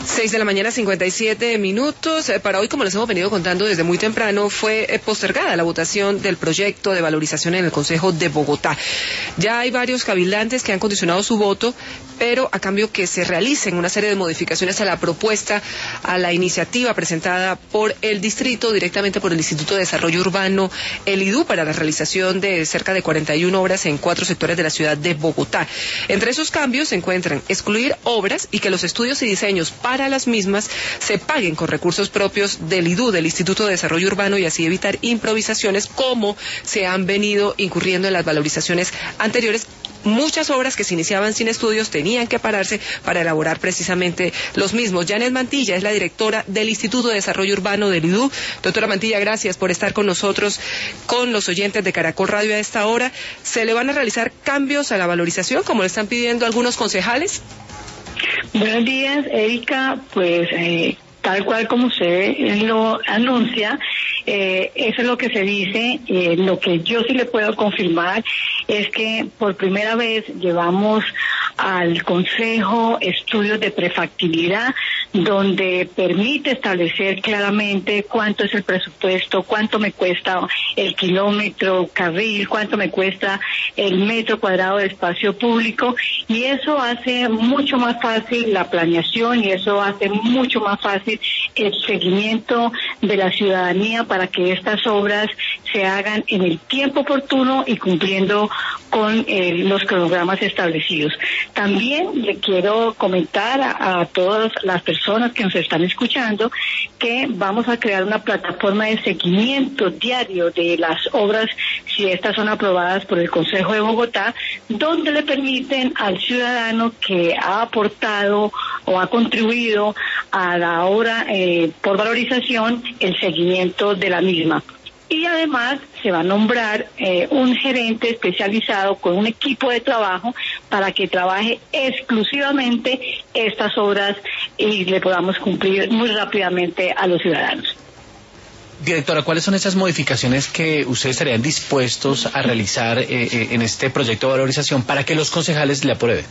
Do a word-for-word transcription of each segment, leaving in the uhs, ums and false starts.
Seis de la mañana, cincuenta y siete minutos. Para hoy, como les hemos venido contando desde muy temprano, fue postergada la votación del proyecto de valorización en el Consejo de Bogotá. Ya hay varios cabildantes que han condicionado su voto, pero a cambio que se realicen una serie de modificaciones a la propuesta, a la iniciativa presentada por el distrito, directamente por el Instituto de Desarrollo Urbano, el I D U, para la realización de cerca de cuarenta y una obras en cuatro sectores de la ciudad de Bogotá. Entre esos cambios se encuentran excluir obras y que los estudios y diseños para las mismas se paguen con recursos propios del I D U, del Instituto de Desarrollo Urbano, y así evitar improvisaciones como se han venido incurriendo en las valorizaciones anteriores. Muchas obras que se iniciaban sin estudios tenían que pararse para elaborar precisamente los mismos. Janet Mantilla es la directora del Instituto de Desarrollo Urbano del I D U. Doctora Mantilla, gracias por estar con nosotros, con los oyentes de Caracol Radio a esta hora. ¿Se le van a realizar cambios a la valorización, como le están pidiendo algunos concejales? Buenos días, Erika. Pues eh, tal cual como usted lo anuncia, eh, eso es lo que se dice. Eh, lo que yo sí le puedo confirmar es que por primera vez llevamos al Consejo estudios de prefactibilidad, donde permite establecer claramente cuánto es el presupuesto, cuánto me cuesta el kilómetro carril, cuánto me cuesta el metro cuadrado de espacio público, y eso hace mucho más fácil la planeación y eso hace mucho más fácil el seguimiento de la ciudadanía para que estas obras se hagan en el tiempo oportuno y cumpliendo con eh, los cronogramas establecidos. También le quiero comentar a, a todas las personas que nos están escuchando que vamos a crear una plataforma de seguimiento diario de las obras, si estas son aprobadas por el Consejo de Bogotá, donde le permiten al ciudadano que ha aportado o ha contribuido a la obra eh, por valorización el seguimiento de la misma. Y además se va a nombrar eh, un gerente especializado con un equipo de trabajo para que trabaje exclusivamente estas obras y le podamos cumplir muy rápidamente a los ciudadanos. Directora, ¿cuáles son esas modificaciones que ustedes estarían dispuestos a realizar eh, eh, en este proyecto de valorización para que los concejales le aprueben?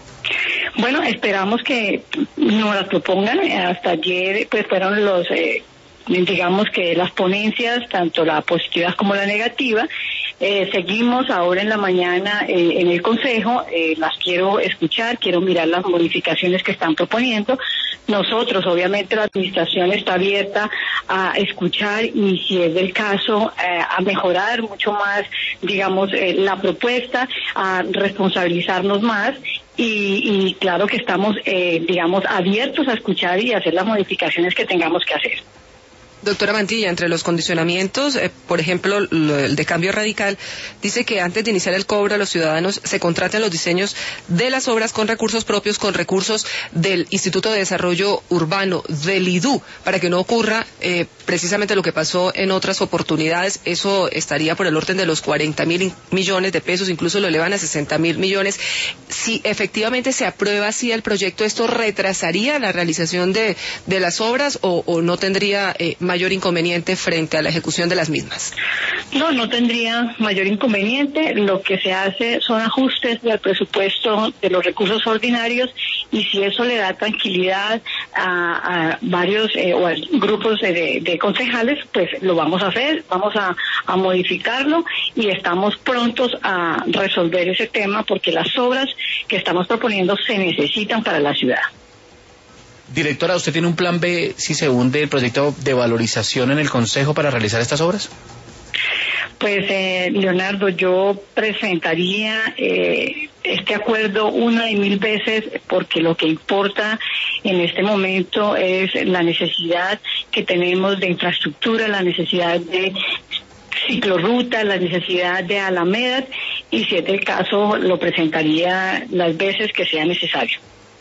Bueno, esperamos que nos las propongan. Hasta ayer pues fueron los... Eh, digamos que las ponencias, tanto la positiva como la negativa. Eh, seguimos ahora en la mañana eh, en el Consejo, eh, las quiero escuchar, quiero mirar las modificaciones que están proponiendo. Nosotros, obviamente, la administración está abierta a escuchar y, si es del caso, eh, a mejorar mucho más, digamos, eh, la propuesta, a responsabilizarnos más. Y, y claro que estamos, eh, digamos, abiertos a escuchar y hacer las modificaciones que tengamos que hacer. Doctora Mantilla, entre los condicionamientos, eh, por ejemplo, el de Cambio Radical, dice que antes de iniciar el cobro a los ciudadanos se contraten los diseños de las obras con recursos propios, con recursos del Instituto de Desarrollo Urbano, del I D U, para que no ocurra eh, precisamente lo que pasó en otras oportunidades. Eso estaría por el orden de los cuarenta mil millones de pesos, incluso lo elevan a sesenta mil millones. Si efectivamente se aprueba así el proyecto, ¿esto retrasaría la realización de, de las obras o, o no tendría eh, mayor inconveniente frente a la ejecución de las mismas? No, no tendría mayor inconveniente. Lo que se hace son ajustes del presupuesto de los recursos ordinarios, y si eso le da tranquilidad a, a varios eh, o a grupos de, de concejales, pues lo vamos a hacer, vamos a, a modificarlo y estamos prontos a resolver ese tema porque las obras que estamos proponiendo se necesitan para la ciudad. Directora, ¿usted tiene un plan B si se hunde el proyecto de valorización en el Consejo para realizar estas obras? Pues, eh, Leonardo, yo presentaría eh, este acuerdo una y mil veces porque lo que importa en este momento es la necesidad que tenemos de infraestructura, la necesidad de ciclorruta, la necesidad de alamedas, y si es el caso lo presentaría las veces que sea necesario.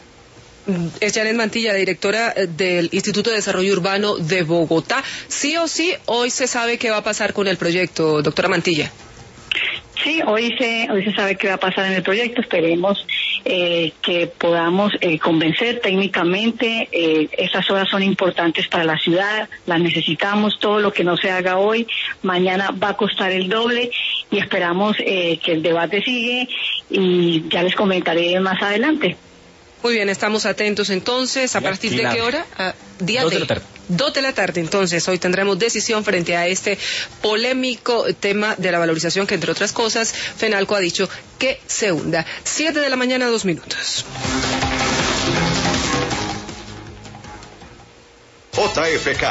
Es Janet Mantilla, directora del Instituto de Desarrollo Urbano de Bogotá. Sí o sí, hoy se sabe qué va a pasar con el proyecto, doctora Mantilla. Sí, hoy se hoy se sabe qué va a pasar en el proyecto. Esperemos eh, que podamos eh, convencer técnicamente. Eh, estas obras son importantes para la ciudad, las necesitamos. Todo lo que no se haga hoy, mañana va a costar el doble, y esperamos eh, que el debate sigue y ya les comentaré más adelante. Muy bien, estamos atentos entonces. ¿A partir de qué hora? A día Dos de de la tarde. Dos de la tarde, entonces, hoy tendremos decisión frente a este polémico tema de la valorización que, entre otras cosas, FENALCO ha dicho que se hunda. Siete de la mañana, dos minutos. J F K